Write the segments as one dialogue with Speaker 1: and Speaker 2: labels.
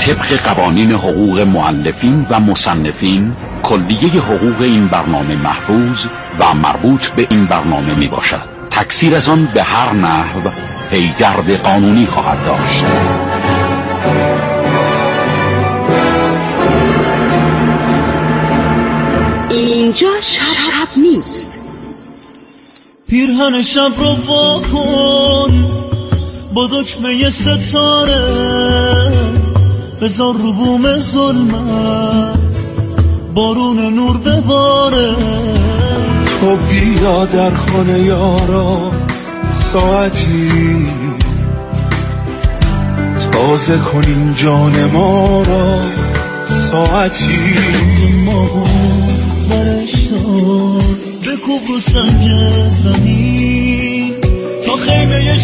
Speaker 1: طبق قوانین حقوق مؤلفین و مصنفین کلیه حقوق این برنامه محفوظ و مربوط به این برنامه می باشد. تکثیر از آن به هر نحو پیگرد قانونی خواهد داشت.
Speaker 2: اینجا شب نیست.
Speaker 3: پیرهن شب رو واکن با دکمه ستاره، بذار رو بوم ظلمت بارون نور بباره.
Speaker 4: تو بیا در خانه یارا ساعتی، تازه کنیم جان ما را ساعتی.
Speaker 3: ماهو برشتار بکوب رو سنگ زمین تا خیمه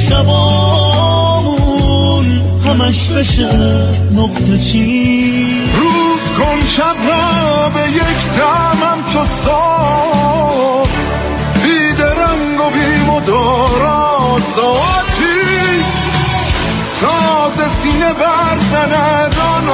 Speaker 3: شبامون همش بشه نقطه چین.
Speaker 4: روز کن شب را به یک دمم چو سار، بی درنگ و بی مدارا ساعتی. تازه سینه برزند آن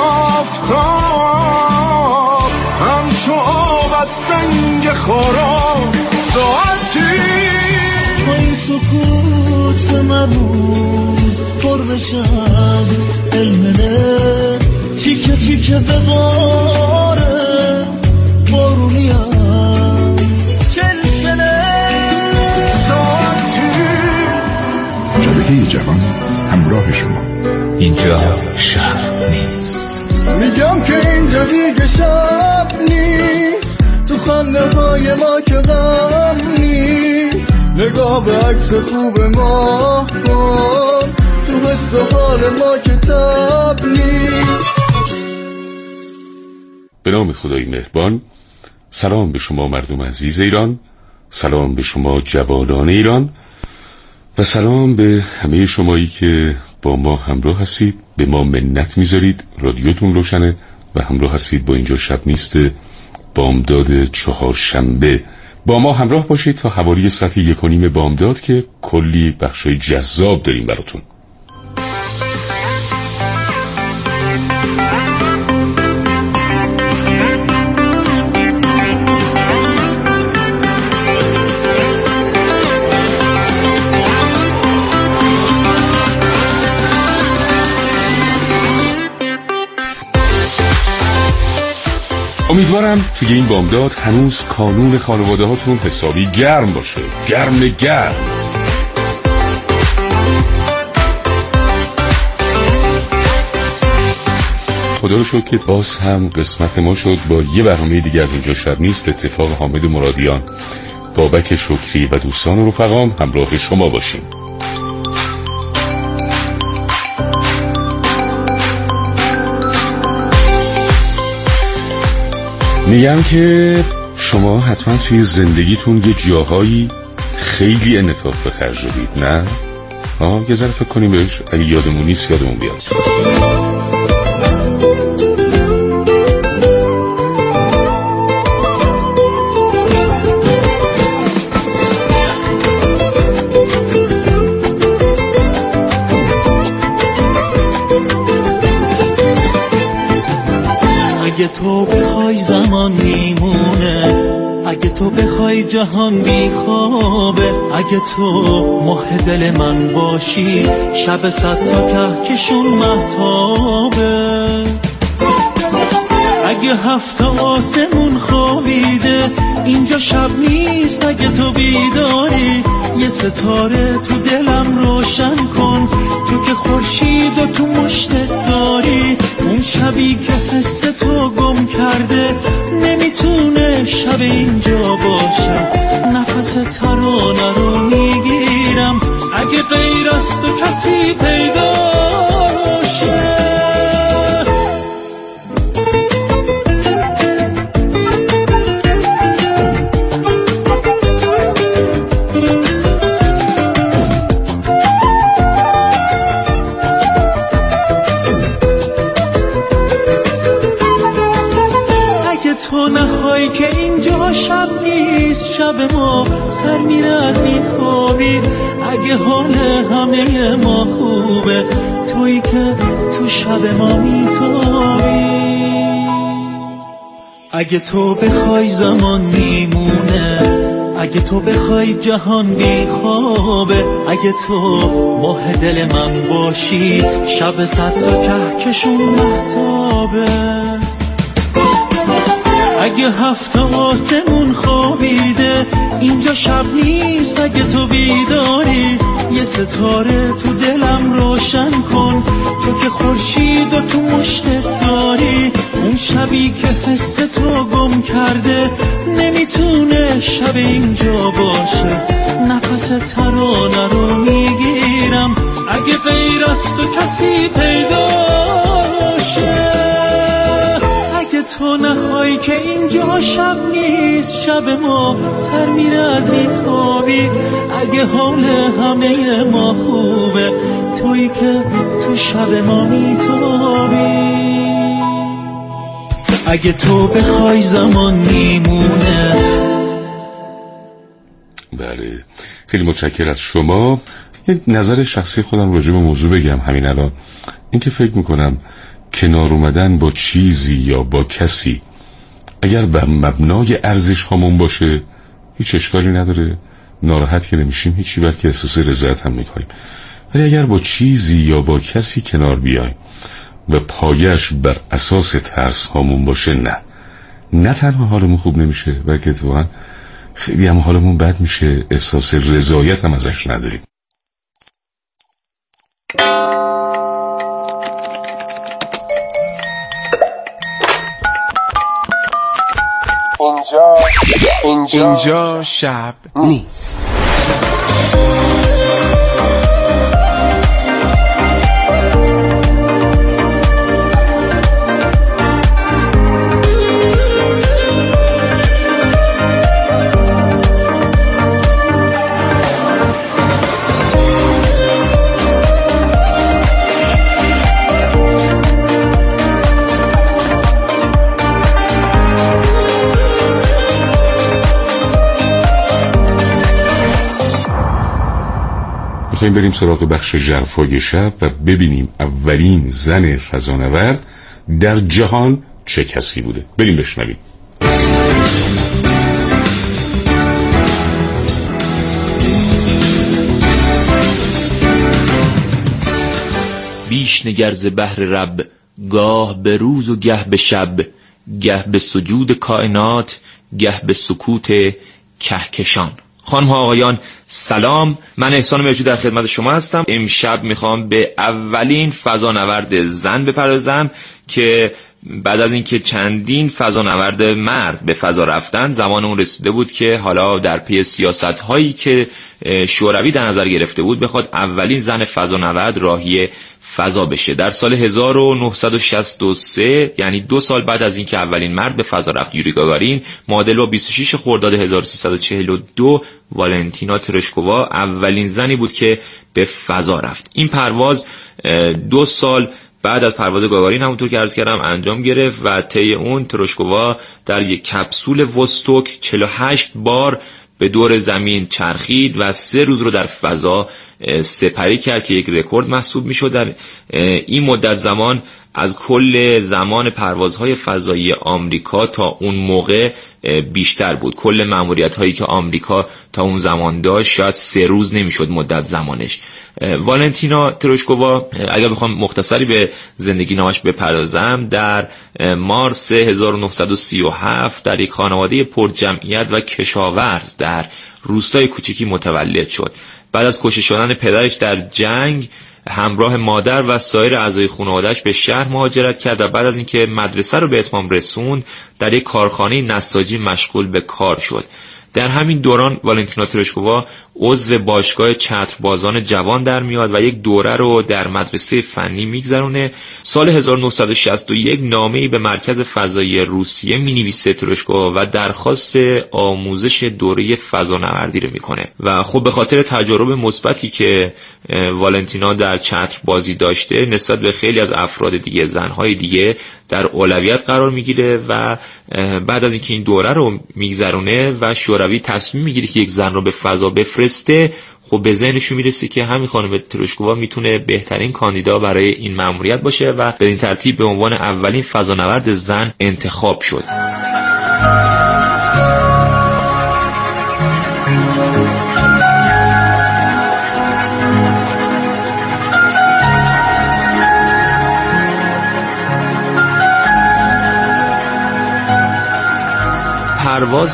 Speaker 4: آفتاب، همچو آب از سنگ خارا ساعتی.
Speaker 3: تو این سکوت مروز پر بشه از علمه، چیکه چیکه بباره بارونی هم چلچله
Speaker 4: ساعتی.
Speaker 5: شبکه جوان همراه شما.
Speaker 6: اینجا شب نیست.
Speaker 4: میگم که اینجا دیگه شب نیست، تو خنده های ما که غم نیست. نگاه به عکس خوب ما کن، تو حس و حال ما که تب نیست.
Speaker 7: به نام خدای مهربان. سلام به شما مردم عزیز ایران، سلام به شما جوانان ایران و سلام به همه شمایی که با ما همراه هستید، به ما منت میذارید، رادیوتون روشنه و همراه هستید با اینجا شب نیست بامداد چهارشنبه. با ما همراه باشید تا حوالی ساعت 1:30 بامداد که کلی بخشای جذاب داریم براتون. امیدوارم توی این بامداد هنوز کانون خانواده هاتون حسابی گرم باشه. گرم. خدا رو شکر که باز هم قسمت ما شد با یه برنامه دیگه از اینجا شب نیست. به اتفاق حامد مرادیان، بابک شکری و دوستان و رفقام همراه شما باشیم. میگم که شما حتما توی زندگیتون یه جاهایی خیلی انعطاف به خرج دادید، نه؟ یه ذره فکر کنیم بهش، اگه یادمون نیست یادمون بیاد.
Speaker 3: اگه تو بخوای زمان میمونه، اگه تو بخوای جهان بیخوابه، اگه تو ماه دل من باشی شب 100 تا کهکشون مهتابه. اگه 7 آسمون خوابیده اینجا شب نیست. اگه تو بیداری یه ستاره تو دلم روشن کن، تو که خورشید و تو مشتت داری. اون شبی که حس تو گم کرده نمیتونه شب اینجا باشه. نفس ترانه رو میگیرم اگه غیر از تو کسی پیدا باشه. نخوای که اینجا شب نیست، شب ما سر میره از میخوابی. اگه حال همه ما خوبه تویی که تو شب ما میتابی. اگه تو بخوای زمان میمونه، اگه تو بخوای جهان بی خوابه، اگه تو ماه دل من باشی شب 100 تا کهکشون مهتابه. اگه 7 آسمون خوابیده اینجا شب نیست، اگه تو بیداری یه ستاره تو دلم روشن کن. تو که خورشید و تو مشتت داری، اون شبی که حس تو گم کرده نمیتونه شب اینجا باشه. نفس ترانه رو میگیرم اگه غیر از تو کسی پیداشه. اگه تو نخوای که اینجا شب نیست، شب ما سر میره از میخوابی. اگه حال همه ما خوبه، تویی که تو شب ما میتابی. اگه تو بخوای زمان میمونه.
Speaker 7: بله، خیلی متشکرم از شما. یه نظر شخصی خودم راجع به موضوع بگم همین الان. این که فکر میکنم کنار اومدن با چیزی یا با کسی اگر به مبنای ارزش هامون باشه هیچ اشکالی نداره، ناراحت که نمیشیم هیچی، بلکه احساس رضایت هم میکنیم. ولی اگر با چیزی یا با کسی کنار بیایم و پایش بر اساس ترس هامون باشه، نه تنها حالمون خوب نمیشه، بلکه اتفاقا خیلی هم حالمون بد میشه، احساس رضایت هم ازش نداریم.
Speaker 8: اینجا شب نیست.
Speaker 7: میخواییم بریم سراغ بخش ژرفای شب و ببینیم اولین زن فضانورد در جهان چه کسی بوده. بریم بشنویم.
Speaker 6: بیش نگر ز بحر رب، گاه به روز و گه به شب، گه به سجود کائنات، گه به سکوت کهکشان. خانم ها آقایان سلام، من احسان مرجو در خدمت شما هستم. امشب میخوام به اولین فضانورد زن بپردازم که بعد از اینکه چندین فضانورد مرد به فضا رفتن، زمان اون رسیده بود که حالا در پی سیاست هایی که شوروی در نظر گرفته بود بخواد اولین زن فضانورد راهی فضا بشه. در سال 1963 یعنی 2 سال بعد از اینکه اولین مرد به فضا رفت، یوری گاگارین، معادل با 26 خرداد 1342 والنتینا ترشکووا اولین زنی بود که به فضا رفت. این پرواز 2 سال بعد از پرواز گاگارین همونطور که عرض کردم انجام گرفت و طی اون ترشکووا در یک کپسول وستوک 48 بار به دور زمین چرخید و 3 روز رو در فضا سپری کرد که یک رکورد محسوب میشد. در این مدت زمان از کل زمان پروازهای فضایی آمریکا تا اون موقع بیشتر بود. کل مأموریت هایی که آمریکا تا اون زمان داشت شاید 3 روز نمیشد مدت زمانش. والنتینا ترشکووا، اگر بخوام مختصری به زندگی نامش بپردازم، در مارس 1937 در یک خانواده پر جمعیت و کشاورز در روستای کوچیکی متولد شد. بعد از کشته شدن پدرش در جنگ همراه مادر و سایر اعضای خانواده‌اش به شهر مهاجرت کرد و بعد از اینکه مدرسه رو به اتمام رسوند در یک کارخانه نساجی مشغول به کار شد. در همین دوران والنتینا ترشکووا عضو باشگاه چتربازان جوان در میاد و یک دوره رو در مدرسه فنی میگذرونه. سال 1961 نامه‌ای به مرکز فضایی روسیه مینویسه ترشکووا و درخواست آموزش دوره فضانوردی رو میکنه و خب به خاطر تجارب مثبتی که والنتینا در چتربازی داشته نسبت به خیلی از افراد دیگه، زنهای دیگه، در اولویت قرار میگیره و بعد از اینکه این دوره رو میگذرونه و شوروی تصمیم میگیره که یک زن رو به فضا بفرسته، خب به ذهنشون میرسه که همین خانم ترشکووا میتونه بهترین کاندیدا برای این مأموریت باشه و به این ترتیب به عنوان اولین فضانورد زن انتخاب شد. پرواز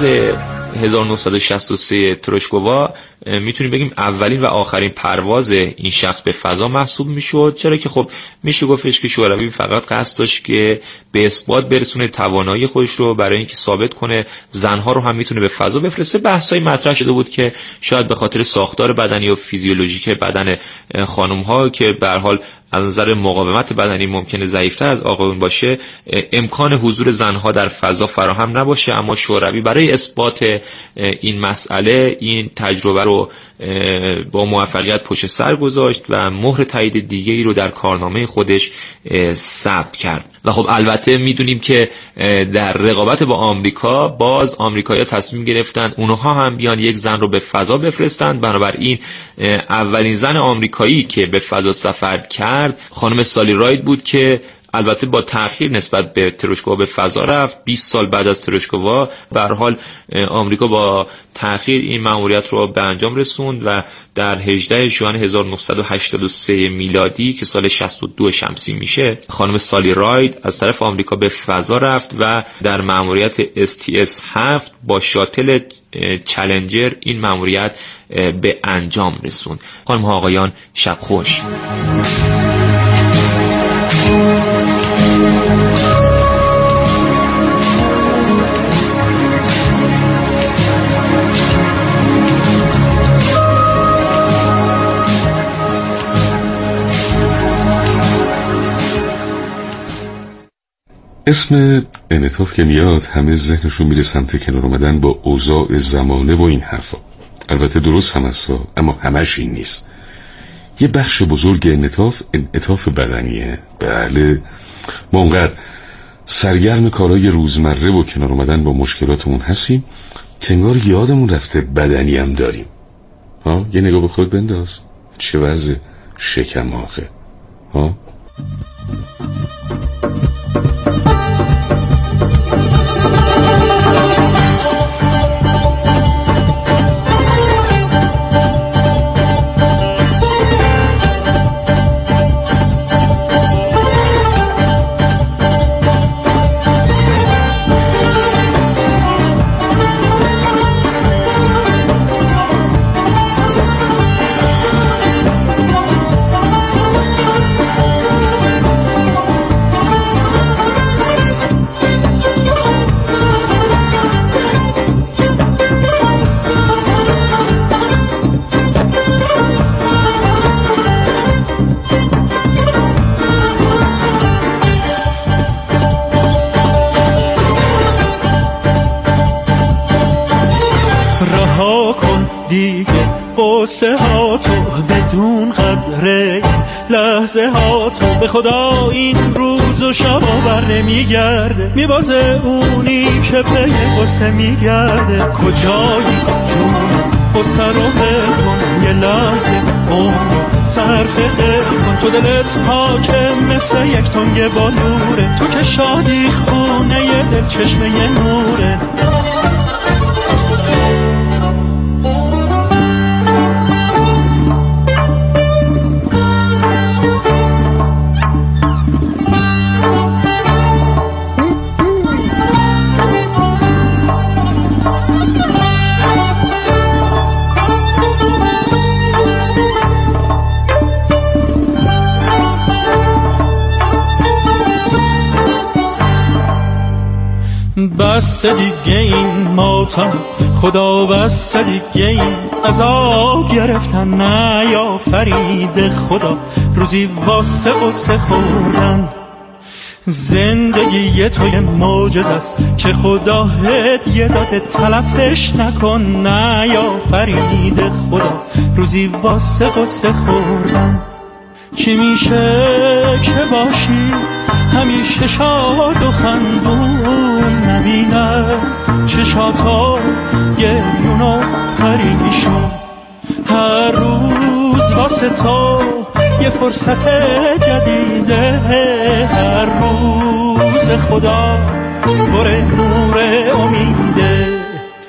Speaker 6: 1963 تروشکووا میتونیم بگیم اولین و آخرین پرواز این شخص به فضا محسوب میشد، چرا که خب میشه گفتش که شوروی فقط قصد داشت که به اثبات برسونه توانایی خودش رو برای اینکه ثابت کنه زنها رو هم میتونه به فضا بفرسته. بحثای مطرح شده بود که شاید به خاطر ساختار بدنی و فیزیولوژیک بدن خانم‌ها که به هر حال از نظر مقاومت بدنی ممکنه ضعیف‌تر از آقایون باشه، امکان حضور زنها در فضا فراهم نباشه، اما شوروی برای اثبات این مسئله این تجربه رو با موفقیت پشت سر گذاشت و مهر تایید دیگه‌ای رو در کارنامه خودش ثبت کرد. و خب البته میدونیم که در رقابت با آمریکا باز آمریکایی‌ها تصمیم گرفتن اونها هم بیان یک زن رو به فضا بفرستند. بنابراین اولین زن آمریکایی که به فضا سفر کرد خانم سالی راید بود که البته با تأخیر نسبت به تروشکووا به فضا رفت. 20 سال بعد از تروشکووا به هر حال آمریکا با تأخیر این مأموریت رو به انجام رسوند و در 18 ژوئن 1983 میلادی که سال 62 شمسی میشه، خانم سالی راید از طرف آمریکا به فضا رفت و در مأموریت STS-7 با شاتل چالنجر این مأموریت به انجام رسوند. خانم ها آقایان شب خوش.
Speaker 7: اسم انعطاف که میاد همه ذهنشون میره سمت کنار اومدن با اوضاع زمانه و این حرفا. البته درست هم هست اما همش این نیست. یه بخش بزرگ انعطاف بدنیه. بله، ما اونقدر سرگرم کارهای روزمره و کنار اومدن با مشکلاتمون هستیم که انگار یادمون رفته بدنی هم داریم. یه نگاه به خود بنداز، چه وضع شکم آخه.
Speaker 3: قصه ها تو بدون قدره لحظه ها تو به خدا این روز و شبا بر نمیگرده میبازه اونی که پی قصه میگرده کجایی جون قصه رو بکن یه لحظه عمر صرف کن تو دلت پاکه مثل یک تنگ بالوره تو که شادی خونه یه دل چشمه یه نوره بس دیگه این ماتم خدا بس دیگه این عذاب گرفتن نه یا فرید خدا روزی واسه قصه خوردن زندگی توی معجزه است که خدا هدیه داده تلفش نکن نه یا فرید خدا روزی واسه قصه خوردن چی میشه که باشی همیشه شاد و خندون نبینه چشاتا گریون و پریشون هر روز واسه تو یه فرصت جدیده هر روز خدا پر نور امیده.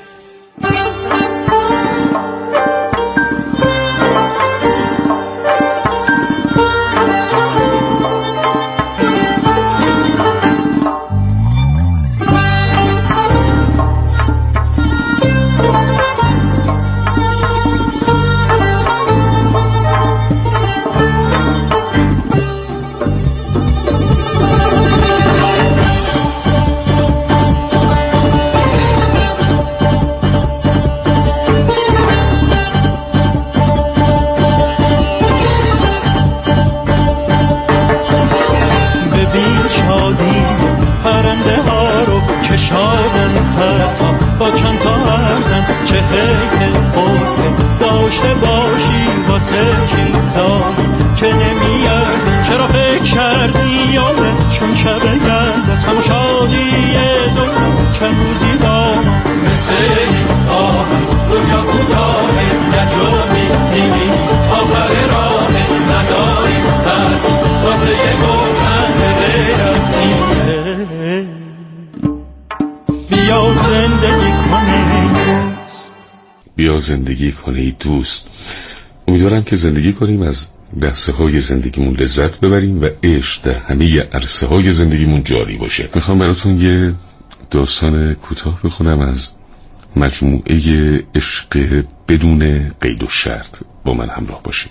Speaker 7: بیا زندگی کنه ای دوست. امیدوارم که زندگی کنیم، از لحظه های زندگیمون لذت ببریم و عشق در همه عرصه های زندگیمون جاری باشه. میخوام براتون یه داستان کوتاه بخونم از مجموعه عشق بدون قید و شرط. با من همراه باشید.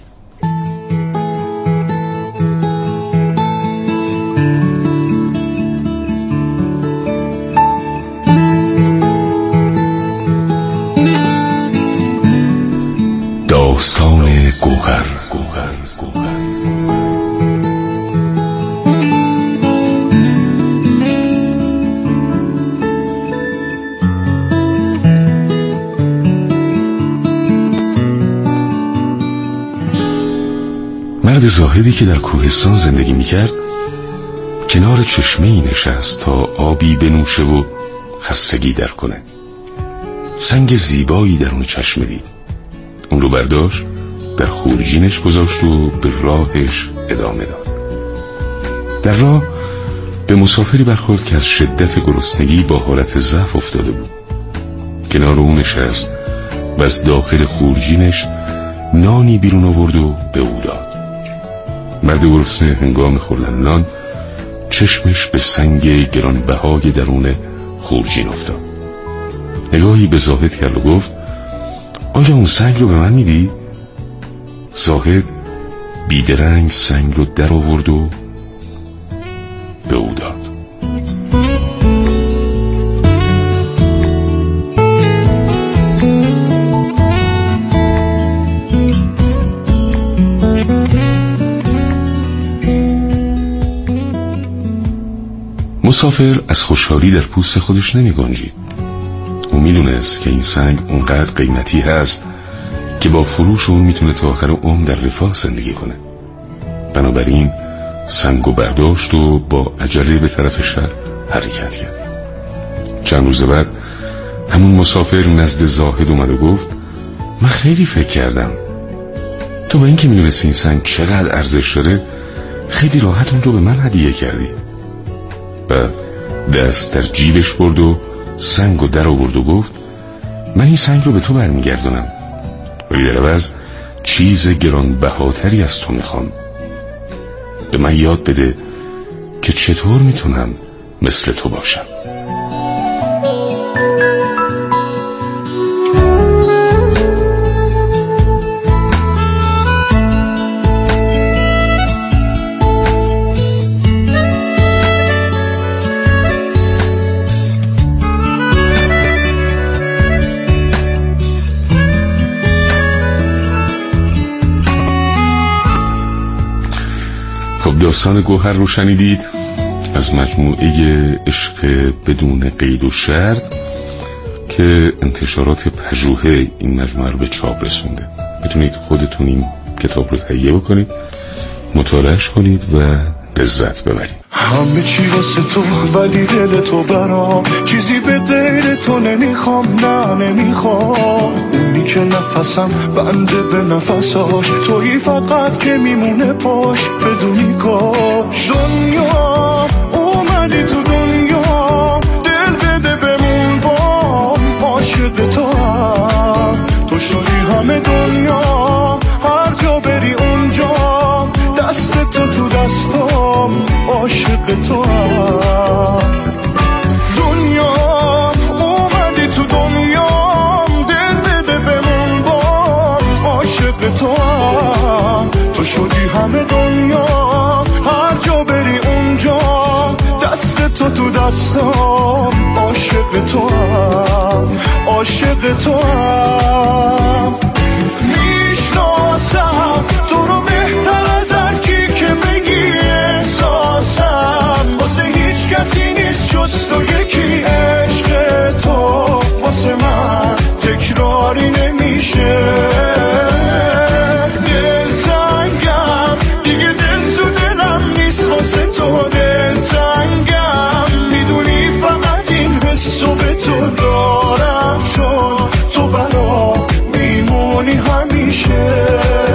Speaker 7: داستان گوهر. مرد زاهدی که در کوهستان زندگی میکرد کنار چشمه‌ای نشست تا آبی بنوشه و خستگی در کنه. سنگ زیبایی در اون چشمه دید. اون رو برداشت، در خورجینش گذاشت و به راهش ادامه داد. در راه به مسافری برخورد که از شدت گرسنگی با حالت ضعف افتاده بود. کنار اون نشست و از داخل خورجینش نانی بیرون آورد و به او داد. مرد گرسنه هنگام خوردن نان چشمش به سنگ گرانبهای درون خورجین افتاد. نگاهی به زاهد کرد و گفت: آیا اون سنگ رو به من میدی؟ زاهد بیدرنگ سنگ رو در آورد و به او داد. مسافر از خوشحالی در پوست خودش نمی گنجید. او میدونست که این سنگ اونقدر قیمتی هست که با فروش اون میتونه تا آخر عمر در رفاه زندگی کنه. بنابراین سنگو برداشت و با عجله به طرف شهر حرکت کرد. چند روز بعد همون مسافر نزد زاهد اومد و گفت: من خیلی فکر کردم، تو با اینکه میدونستی این سنگ چقدر ارزش داره خیلی راحت اون رو به من هدیه کردی. بعد دست در جیبش برد و سنگو در آورد و گفت: من این سنگ رو به تو برمیگردونم، ولی در عوض چیز گرانبهاتری از تو میخوام. به من یاد بده که چطور میتونم مثل تو باشم. داستان گوهر رو شنیدید از مجموعه عشق بدون قید و شرط که انتشارات پژوهه این مجموعه رو به چاپ رسونده. میتونید خودتون این کتاب رو تهیه بکنید، مطالعهش کنید و لذت ببرید.
Speaker 4: همه چی واسه تو ولی دل تو برام، چیزی به غیر تو نمیخوام، نه نمیخوام. اونی که نفسم بنده به نفساش، تویی فقط که میمونه پاش بدونی کاش. دنیا اومدی تو دنیا، عاشق تو هم. دنیا اومدی تو دنیام، دل بده بمون بام، عاشق تو هم. تو شدی همه دنیا، هر جا بری اونجا، دست تو دستام، عاشق تو هم، عاشق تو هم. میشناسم تو رو بهتر از هر کی که بگی، احساسم واسه هیچ کسی نیست جز تو یکی. عشق تو واسه من تکراری نمیشه، دلتنگم دیگه، دل تو دلم نیست واسه تو. دلتنگم میدونی فقط این حسو به تو دارم، چون تو برا میمونی همیشه.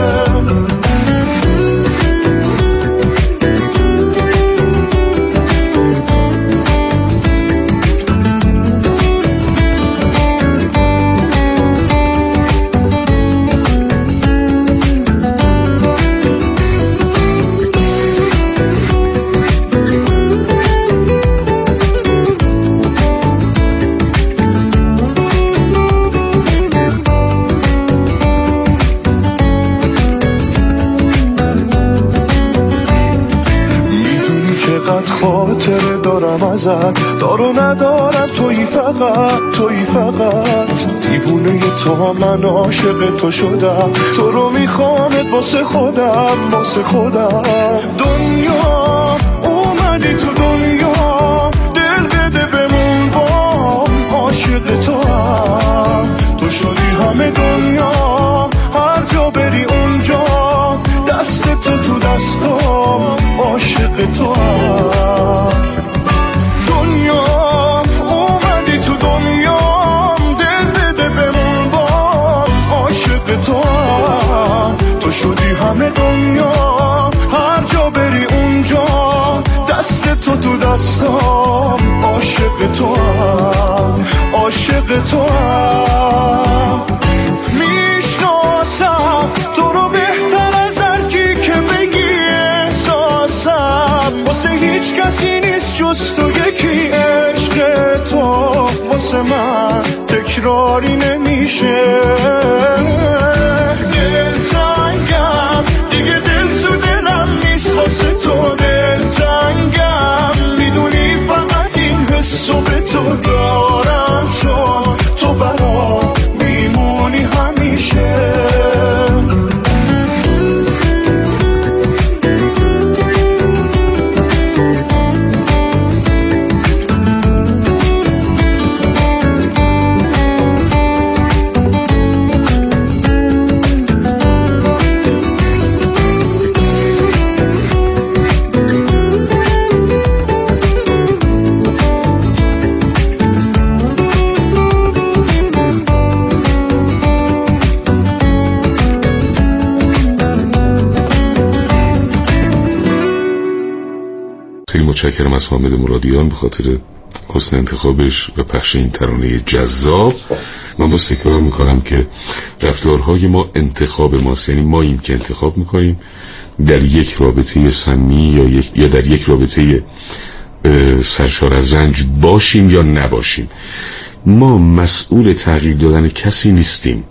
Speaker 4: خاطر دارم ازت، دارو ندارم، تویی فقط، تویی فقط. دیوونه تو هم، من عاشق تو شدم، تو رو میخوامت واسه خودم، واسه خودم. دنیا اومدی تو دنیا، دل بده بمون بام، عاشق تو هم. تو شدی همه دنیا، هر جا بری اونجا، دست تو دستام، عاشق تو هم. دنیا اومدی تو دنیام، دل بده بمون بام، عاشق تو هم. تو شدی همه دنیا، هر جا بری اونجا، دست تو دستام، عاشق تو هم، عاشق تو هم. میشناسم تو رو بهتر از هر کی که بگی، احساسم واسه هیچ کسی نیست جز تو یکی. عشق تو واسه من تکراری نمیشه، دلتنگم دیگه، دل تو دلم نیست واسه تو. دلتنگم میدونی فقط این حسو به تو دارم، چون تو برا میمونی همیشه.
Speaker 7: متشکرم از حامد مرادیان به خاطر حسن انتخابش و پخش این ترانه جذاب. من باز تکرار میکنم که رفتارهای ما انتخاب ماست، یعنی ما این که انتخاب میکنیم در یک رابطه سمی یا در یک رابطه سرشار از رنج باشیم یا نباشیم. ما مسئول تغییر دادن کسی نیستیم.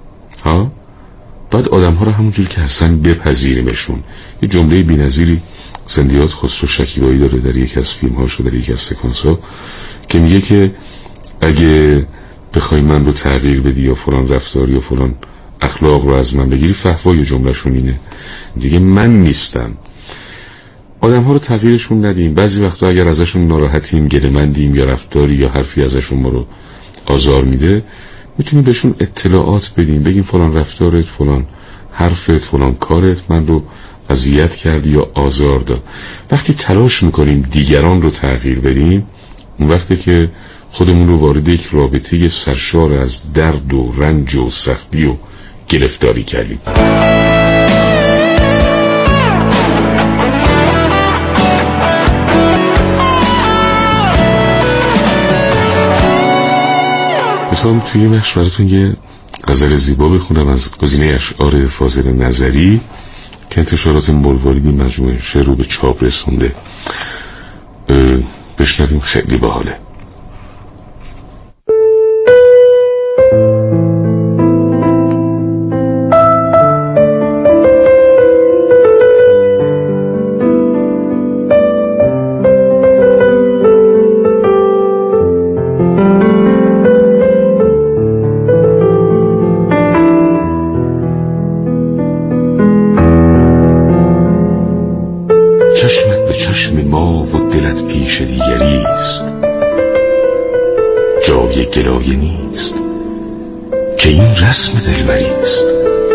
Speaker 7: باید آدم ها رو همونجور که هستن بپذیریمشون. یه جمله بی‌نظیری زندیات خسرو شکیبایی داره در یک از فیلم هاشو، در یک از سکانس ها، که میگه که اگه بخوای من رو تغییر بدی یا فلان رفتار یا فلان اخلاق رو از من بگیری، فحوای جملهشون اینه دیگه، من نیستم. آدم ها رو تغییرشون ندیم. بعضی وقتا اگر ازشون ناراحتیم، گله‌مندیم یا رفتاری یا حرفی ازشون ما رو آزار میده، میتونیم بهشون اطلاعات بدیم، بگیم فلان رفتارت، فلان حرفت، فلان کارت من رو اذیت کرد یا آزار داد. وقتی تلاش میکنیم دیگران رو تغییر بدیم، اون وقتی که خودمون رو وارد یک رابطه سرشار از درد و رنج و سختی و گرفتاری کردیم. میتونم توی مشق براتون یه غزل زیبا بخونم از گزینه اشعار فاضل نظری که انتشارات مروارید مجموعه شعر رو به چاپ رسونده. بشنویم، خیلی باحاله. چشمت به چشم ما و دلت پیش دیگریست، جای گلایه نیست که این رسم دلبریست.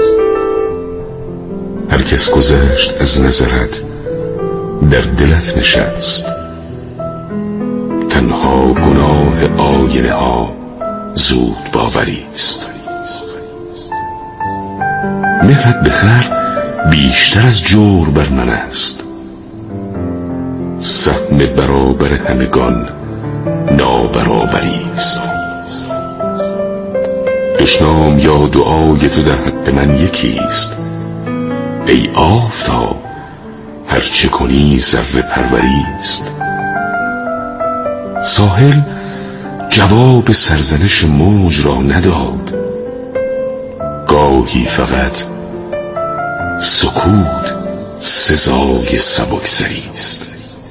Speaker 7: هر کس گذشت از نظرت در دلت نشست، تنها گناه آینه ها زود باوریست. مهرت بخیر بیشتر از جور بر من است، سهم برابر همگان نابرابریست. دشنام یا دعای تو در حق من یکیست، ای آفتاب هرچه کنی ذره پروریست. ساحل جواب سرزنش موج را نداد، گاهی فقط سکوت سزای سبکسریست.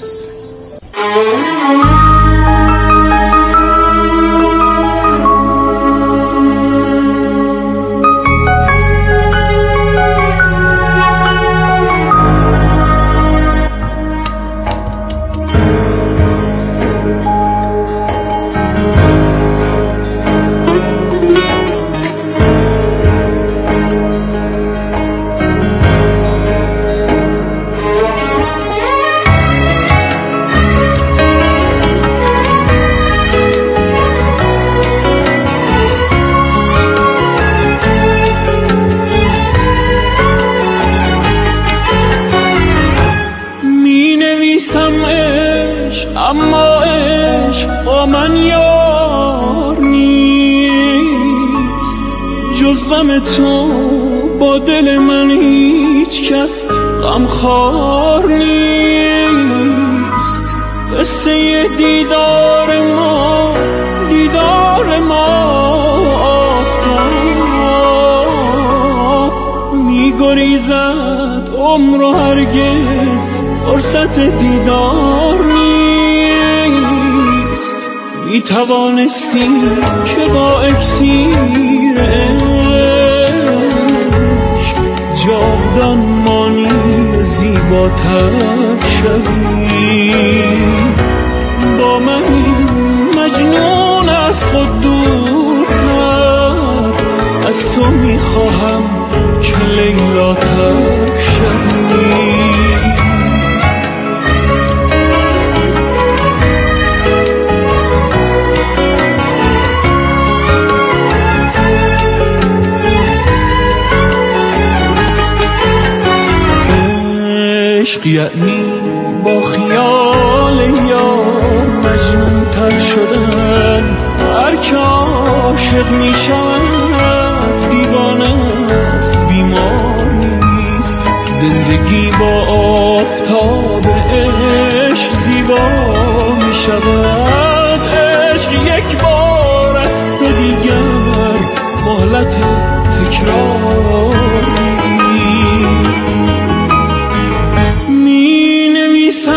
Speaker 3: اما عشق با من یار نیست، جز غم تو با دل من هیچ کس غمخوار نیست. قصه دیدار ما آفتاب میگریزد، عمر و هرگز فرصت دیدار نیست. می توانستی که با اکسیر عشق جاودان مانی زیباتر شوی. با من مجنون از خود دورتر، از تو میخواهم که لیلاتر شوی. عشق یعنی با خیال یار مجنون تر شدن. هر که عاشق می شود دیوانه است، بیمار نیست. زندگی با آفتاب عشق زیبا می شود. عشق یک بار است و دیگر مهلت تکرار